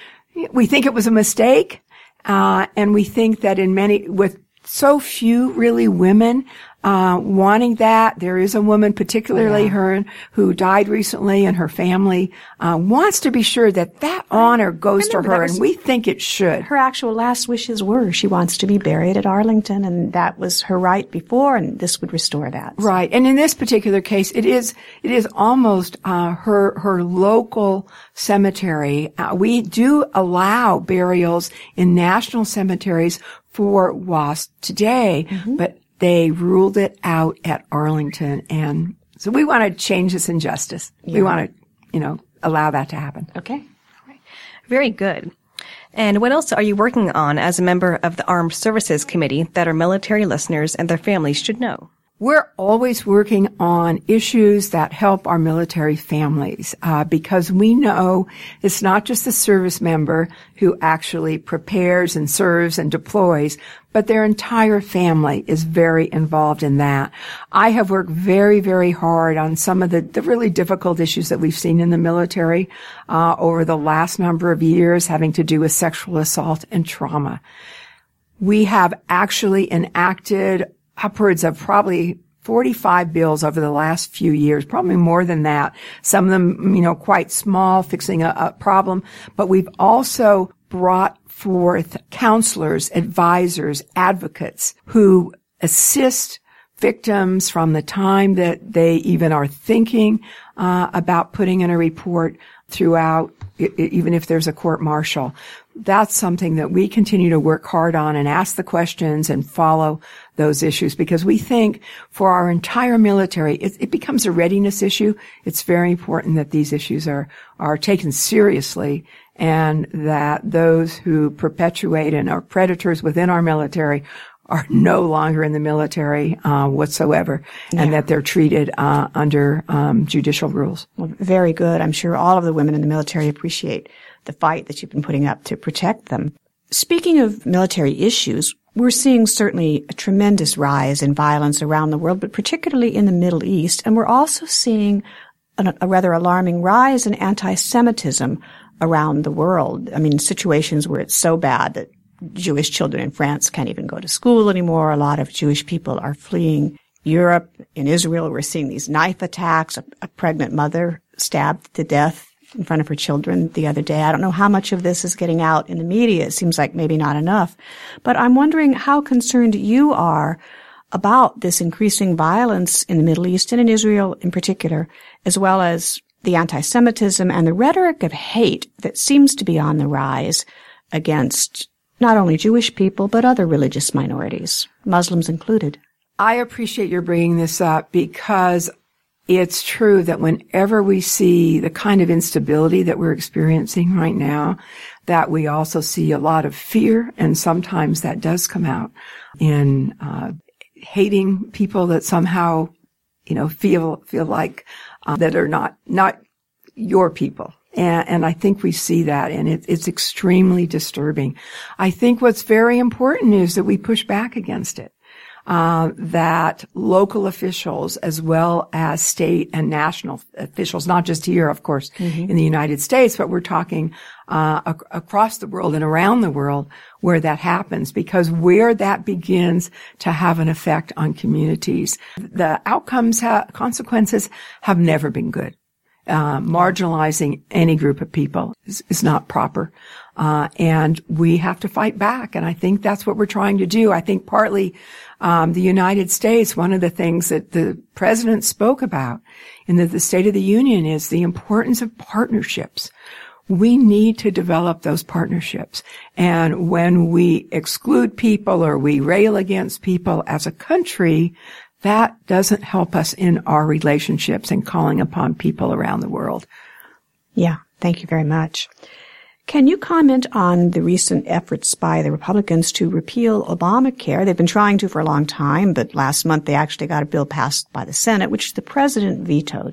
it was a mistake. And we think that with so few really women, wanting that, there is a woman, particularly her, who died recently, and her family, wants to be sure that honor goes to her, and we think it should. Her actual last wishes were she wants to be buried at Arlington, and that was her right before, and this would restore that. So. Right. And in this particular case, it is almost, her local cemetery. We do allow burials in national cemeteries for WASP today, but they ruled it out at Arlington. And so we want to change this injustice. Yeah. We want to, allow that to happen. Okay. All right. Very good. And what else are you working on as a member of the Armed Services Committee that our military listeners and their families should know? We're always working on issues that help our military families, because we know it's not just the service member who actually prepares and serves and deploys, but their entire family is very involved in that. I have worked very, very hard on some of the really difficult issues that we've seen in the military, over the last number of years, having to do with sexual assault and trauma. We have actually enacted upwards of probably 45 bills over the last few years, probably more than that. Some of them, quite small, fixing a problem. But we've also brought forth counselors, advisors, advocates who assist victims from the time that they even are thinking about putting in a report throughout, even if there's a court-martial. That's something that we continue to work hard on and ask the questions and follow those issues, because we think for our entire military, it becomes a readiness issue. It's very important that these issues are taken seriously, and that those who perpetuate and are predators within our military are no longer in the military whatsoever, and that they're treated under judicial rules. Well, very good. I'm sure all of the women in the military appreciate the fight that you've been putting up to protect them. Speaking of military issues, we're seeing certainly a tremendous rise in violence around the world, but particularly in the Middle East, and we're also seeing a rather alarming rise in anti-Semitism around the world. I mean, situations where it's so bad that Jewish children in France can't even go to school anymore. A lot of Jewish people are fleeing Europe. In Israel, we're seeing these knife attacks. A pregnant mother stabbed to death in front of her children the other day. I don't know how much of this is getting out in the media. It seems like maybe not enough. But I'm wondering how concerned you are about this increasing violence in the Middle East and in Israel in particular, as well as the anti-Semitism and the rhetoric of hate that seems to be on the rise against not only Jewish people, but other religious minorities, Muslims included. I appreciate your bringing this up, because it's true that whenever we see the kind of instability that we're experiencing right now, that we also see a lot of fear, and sometimes that does come out in hating people that somehow, feel like that are not your people. And I think we see that, and it's extremely disturbing. I think what's very important is that we push back against it. that local officials as well as state and national officials, not just here, of course, in the United States, but we're talking across the world and around the world where that happens, because where that begins to have an effect on communities, the consequences have never been good. Marginalizing any group of people is not proper. And we have to fight back. And I think that's what we're trying to do. I think partly, the United States, one of the things that the president spoke about in the State of the Union is the importance of partnerships. We need to develop those partnerships. And when we exclude people or we rail against people as a country, that doesn't help us in our relationships and calling upon people around the world. Yeah, thank you very much. Can you comment on the recent efforts by the Republicans to repeal Obamacare? They've been trying to for a long time, but last month they actually got a bill passed by the Senate, which the president vetoed.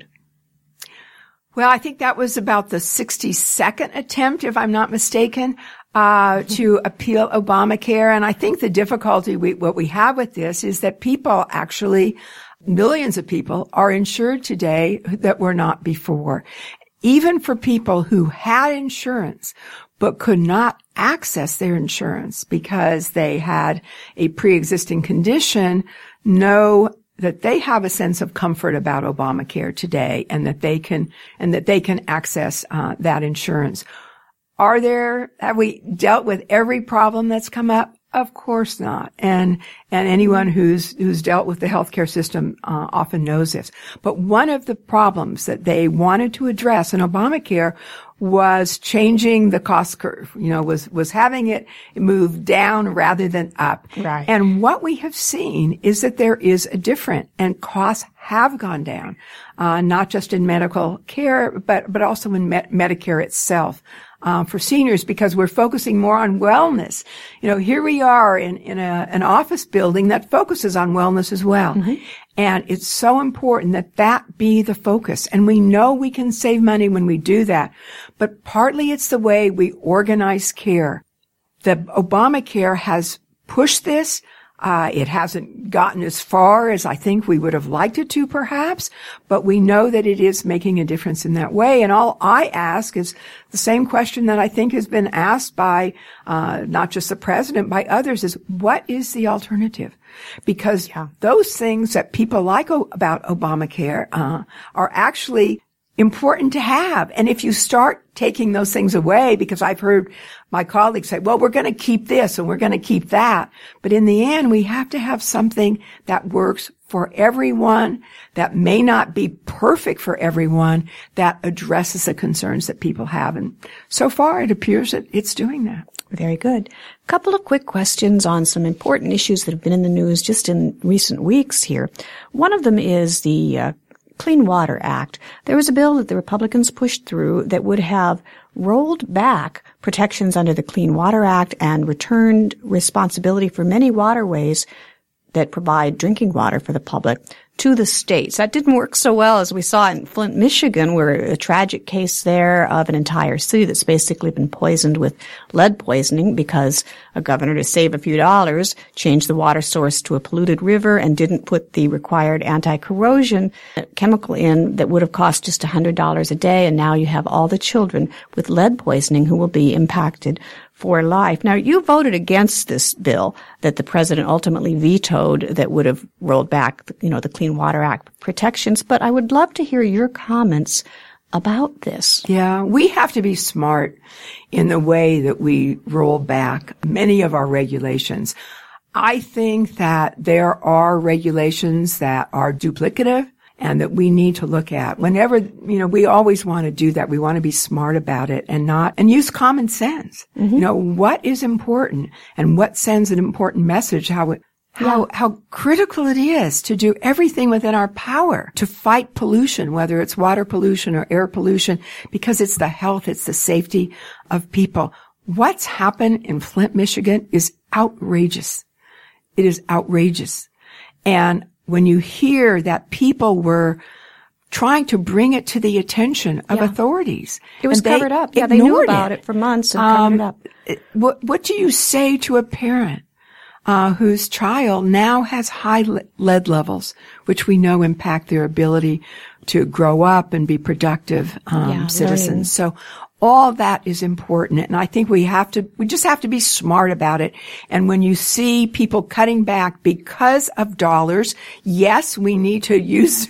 Well, I think that was about the 62nd attempt, if I'm not mistaken, to appeal Obamacare. And I think the difficulty what we have with this is that people actually, millions of people are insured today that were not before. Even for people who had insurance but could not access their insurance because they had a pre-existing condition, know that they have a sense of comfort about Obamacare today and that they can access that insurance. Have we dealt with every problem that's come up? Of course not. And anyone who's dealt with the healthcare system, often knows this. But one of the problems that they wanted to address in Obamacare was changing the cost curve, was having it move down rather than up. Right. And what we have seen is that there is a difference, and costs have gone down, not just in medical care, but also in Medicare itself. For seniors, because we're focusing more on wellness. Here we are in an office building that focuses on wellness as well. Mm-hmm. And it's so important that be the focus. And we know we can save money when we do that. But partly it's the way we organize care. The Obamacare has pushed this. It hasn't gotten as far as I think we would have liked it to, perhaps, but we know that it is making a difference in that way. And all I ask is the same question that I think has been asked by, not just the president, by others, is what is the alternative? Because those things that people like about Obamacare, are actually important to have. And if you start taking those things away, because I've heard my colleagues say, well, we're going to keep this and we're going to keep that. But in the end, we have to have something that works for everyone, that may not be perfect for everyone, that addresses the concerns that people have. And so far, it appears that it's doing that. Very good. A couple of quick questions on some important issues that have been in the news just in recent weeks here. One of them is the Clean Water Act. There was a bill that the Republicans pushed through that would have rolled back protections under the Clean Water Act and returned responsibility for many waterways that provide drinking water for the public to the states. That didn't work so well as we saw in Flint, Michigan, where a tragic case there of an entire city that's basically been poisoned with lead poisoning because a governor, to save a few dollars, changed the water source to a polluted river and didn't put the required anti-corrosion chemical in that would have cost just $100 a day. And now you have all the children with lead poisoning who will be impacted for life. Now, you voted against this bill that the president ultimately vetoed that would have rolled back, the Clean Water Act protections, but I would love to hear your comments about this. Yeah, we have to be smart in the way that we roll back many of our regulations. I think that there are regulations that are duplicative and that we need to look at. Whenever, we always want to do that. We want to be smart about it and use common sense. Mm-hmm. What is important and what sends an important message, how critical it is to do everything within our power to fight pollution, whether it's water pollution or air pollution, because it's the health, it's the safety of people. What's happened in Flint, Michigan is outrageous. It is outrageous. And when you hear that people were trying to bring it to the attention of authorities. It was covered up. Yeah, they knew about it for months and covered it up. What do you say to a parent whose child now has high lead levels, which we know impact their ability to grow up and be productive citizens. Learning. So all that is important. And I think we just have to be smart about it. And when you see people cutting back because of dollars, yes, we need to use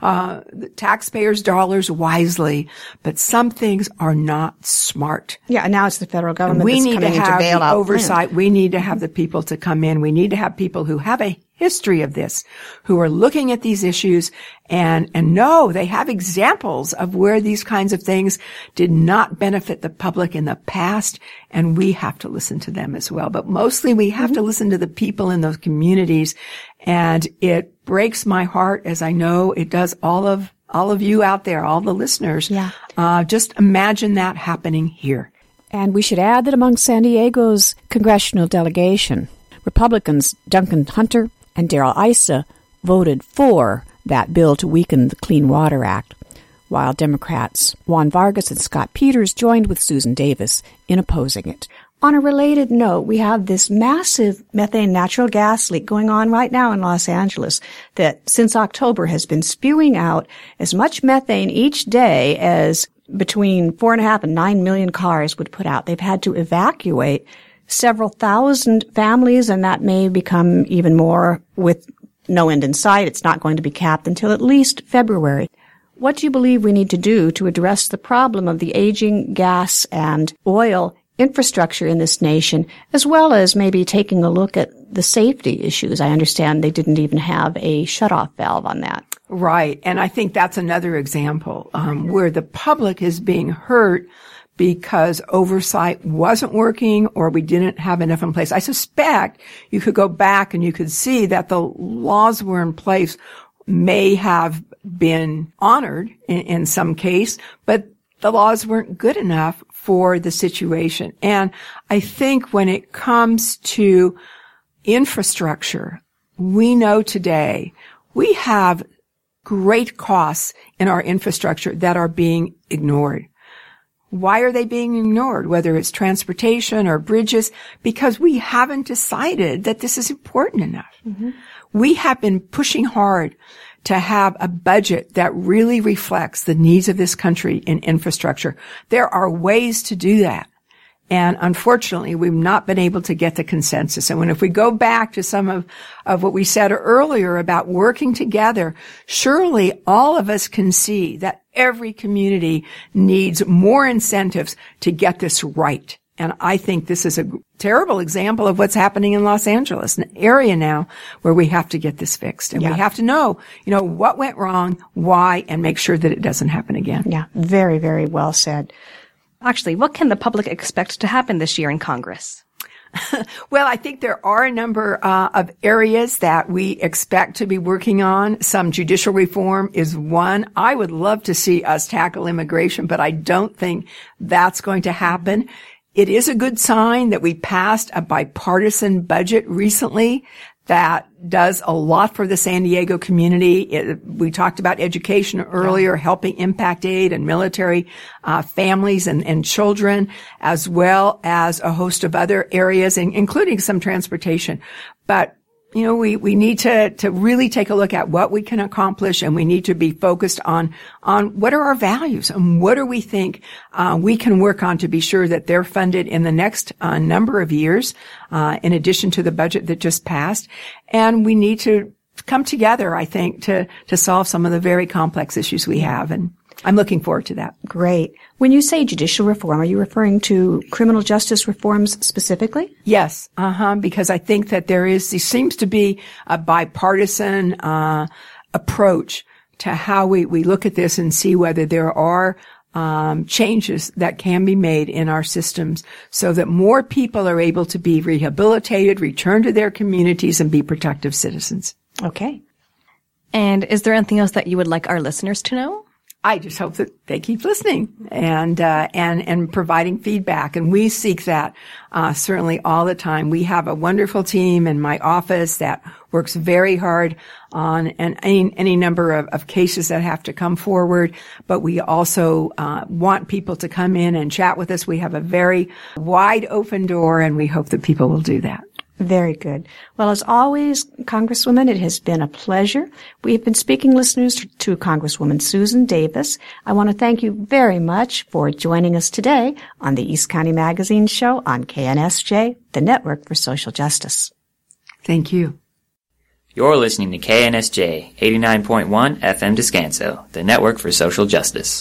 the taxpayers' dollars wisely, but some things are not smart. Yeah, and now it's the federal government we that's need coming to in to have bail the out oversight. We need to have the people to come in. We need to have people who have a history of this, who are looking at these issues and know they have examples of where these kinds of things did not benefit the public in the past, and we have to listen to them as well. But mostly we have to listen to the people in those communities, and it breaks my heart, as I know it does all of you out there, all the listeners. Yeah. Just imagine that happening here. And we should add that among San Diego's congressional delegation, Republicans Duncan Hunter and Darrell Issa voted for that bill to weaken the Clean Water Act, while Democrats Juan Vargas and Scott Peters joined with Susan Davis in opposing it. On a related note, we have this massive methane natural gas leak going on right now in Los Angeles that since October has been spewing out as much methane each day as between 4.5 and 9 million cars would put out. They've had to evacuate several thousand families, and that may become even more with no end in sight. It's not going to be capped until at least February. What do you believe we need to do to address the problem of the aging gas and oil infrastructure in this nation, as well as maybe taking a look at the safety issues? I understand they didn't even have a shutoff valve on that. Right. And I think that's another example where the public is being hurt because oversight wasn't working or we didn't have enough in place. I suspect you could go back and you could see that the laws were in place may have been honored in some case, but the laws weren't good enough for the situation. And I think when it comes to infrastructure, we know today we have great costs in our infrastructure that are being ignored. Why are they being ignored? Whether it's transportation or bridges, because we haven't decided that this is important enough. Mm-hmm. We have been pushing hard to have a budget that really reflects the needs of this country in infrastructure. There are ways to do that. And unfortunately, we've not been able to get the consensus. And if we go back to some of what we said earlier about working together, surely all of us can see that every community needs more incentives to get this right. And I think this is a terrible example of what's happening in Los Angeles, an area now where we have to get this fixed. And we have to know, what went wrong, why, and make sure that it doesn't happen again. Yeah, very, very well said. Actually, what can the public expect to happen this year in Congress? Well, I think there are a number of areas that we expect to be working on. Some judicial reform is one. I would love to see us tackle immigration, but I don't think that's going to happen. It is a good sign that we passed a bipartisan budget recently that does a lot for the San Diego community. We talked about education earlier, helping impact aid and military families and children, as well as a host of other areas, including some transportation. But we need to really take a look at what we can accomplish, and we need to be focused on what are our values and what do we think we can work on to be sure that they're funded in the next number of years, in addition to the budget that just passed. And we need to come together, I think, to solve some of the very complex issues we have. And I'm looking forward to that. Great. When you say judicial reform, are you referring to criminal justice reforms specifically? Yes. Because I think that there seems to be a bipartisan approach to how we look at this and see whether there are changes that can be made in our systems so that more people are able to be rehabilitated, return to their communities, and be productive citizens. Okay. And is there anything else that you would like our listeners to know? I just hope that they keep listening and providing feedback. And we seek that, certainly all the time. We have a wonderful team in my office that works very hard on any number of cases that have to come forward. But we also, want people to come in and chat with us. We have a very wide open door, and we hope that people will do that. Very good. Well, as always, Congresswoman, it has been a pleasure. We have been speaking, listeners, to Congresswoman Susan Davis. I want to thank you very much for joining us today on the East County Magazine Show on KNSJ, the Network for Social Justice. Thank you. You're listening to KNSJ 89.1 FM Descanso, the Network for Social Justice.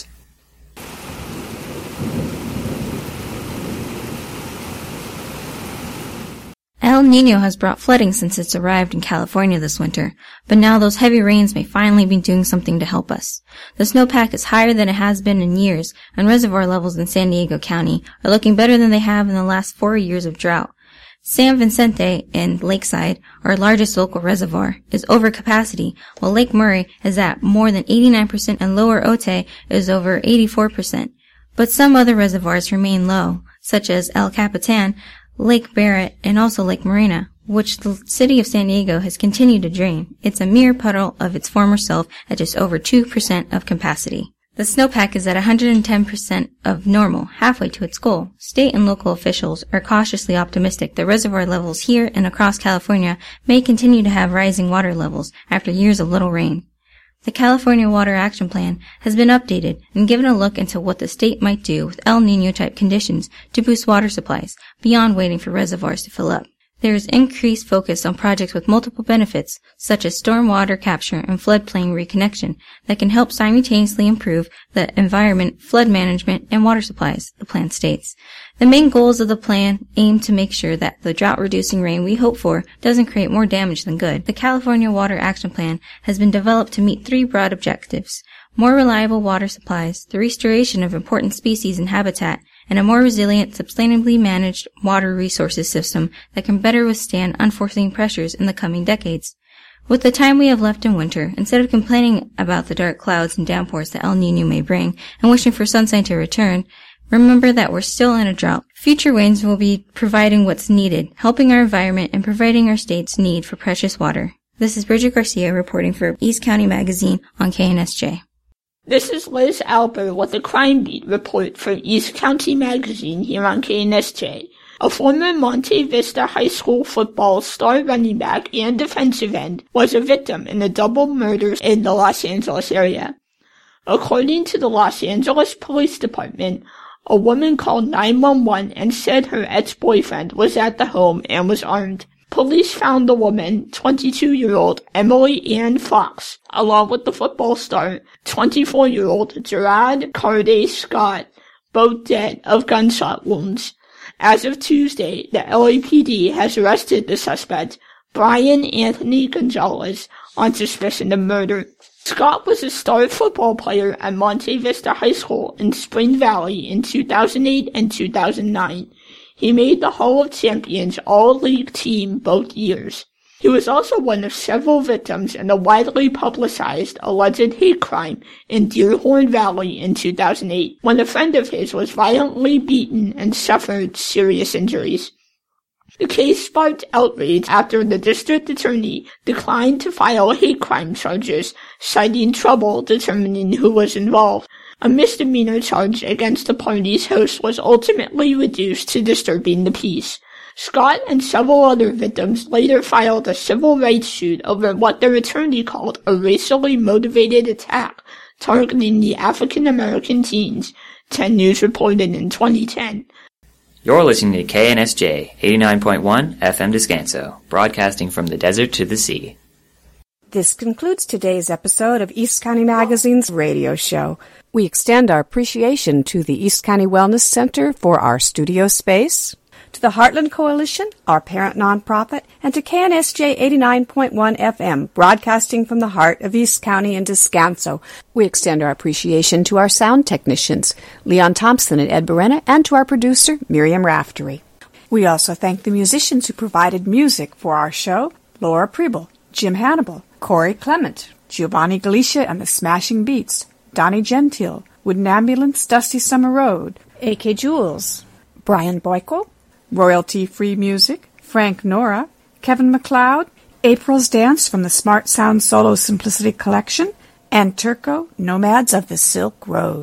El Niño has brought flooding since it's arrived in California this winter, but now those heavy rains may finally be doing something to help us. The snowpack is higher than it has been in years, and reservoir levels in San Diego County are looking better than they have in the last 4 years of drought. San Vicente in Lakeside, our largest local reservoir, is over capacity, while Lake Murray is at more than 89% and Lower Otay is over 84%. But some other reservoirs remain low, such as El Capitan, Lake Barrett, and also Lake Morena, which the city of San Diego has continued to drain. It's a mere puddle of its former self at just over 2% of capacity. The snowpack is at 110% of normal, halfway to its goal. State and local officials are cautiously optimistic that reservoir levels here and across California may continue to have rising water levels after years of little rain. The California Water Action Plan has been updated and given a look into what the state might do with El Niño-type conditions to boost water supplies, beyond waiting for reservoirs to fill up. There is increased focus on projects with multiple benefits, such as stormwater capture and floodplain reconnection, that can help simultaneously improve the environment, flood management, and water supplies, the plan states. The main goals of the plan aim to make sure that the drought-reducing rain we hope for doesn't create more damage than good. The California Water Action Plan has been developed to meet 3 broad objectives: more reliable water supplies, the restoration of important species and habitat, and a more resilient, sustainably managed water resources system that can better withstand unforeseen pressures in the coming decades. With the time we have left in winter, instead of complaining about the dark clouds and downpours that El Niño may bring and wishing for sunshine to return, remember that we're still in a drought. Future rains will be providing what's needed, helping our environment and providing our state's need for precious water. This is Bridget Garcia reporting for East County Magazine on KNSJ. This is Liz Albert with the Crime Beat report for East County Magazine here on KNSJ. A former Monte Vista High School football star running back and defensive end was a victim in a double murder in the Los Angeles area. According to the Los Angeles Police Department, a woman called 911 and said her ex-boyfriend was at the home and was armed. Police found the woman, 22-year-old Emily Ann Fox, along with the football star, 24-year-old Gerard Carde Scott, both dead of gunshot wounds. As of Tuesday, the LAPD has arrested the suspect, Brian Anthony Gonzalez, on suspicion of murder. Scott was a star football player at Monte Vista High School in Spring Valley in 2008 and 2009. He made the Hall of Champions All-League team both years. He was also one of several victims in the widely publicized alleged hate crime in Dearborn Valley in 2008, when a friend of his was violently beaten and suffered serious injuries. The case sparked outrage after the district attorney declined to file hate crime charges, citing trouble determining who was involved. A misdemeanor charge against the party's host was ultimately reduced to disturbing the peace. Scott and several other victims later filed a civil rights suit over what their attorney called a racially motivated attack targeting the African American teens, 10 News reported in 2010. You're listening to KNSJ 89.1 FM Descanso, broadcasting from the desert to the sea. This concludes today's episode of East County Magazine's radio show. We extend our appreciation to the East County Wellness Center for our studio space, to the Heartland Coalition, our parent nonprofit, and to KNSJ 89.1 FM, broadcasting from the heart of East County and Descanso. We extend our appreciation to our sound technicians, Leon Thompson and Ed Berena, and to our producer, Miriam Raftery. We also thank the musicians who provided music for our show, Laura Preble, Jim Hannibal, Corey Clement, Giovanni Galicia and the Smashing Beats, Donnie Gentile, Wooden Ambulance, Dusty Summer Road, A.K. Jules, Brian Boyko, Royalty-Free Music, Frank Nora, Kevin MacLeod, April's Dance from the Smart Sound Solo Simplicity Collection, and Turco, Nomads of the Silk Road.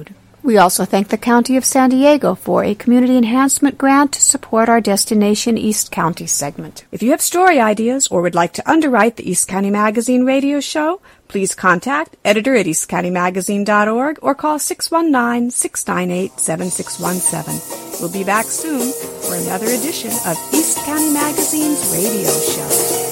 We also thank the County of San Diego for a community enhancement grant to support our Destination East County segment. If you have story ideas or would like to underwrite the East County Magazine radio show, please contact editor at eastcountymagazine.org or call 619-698-7617. We'll be back soon for another edition of East County Magazine's radio show.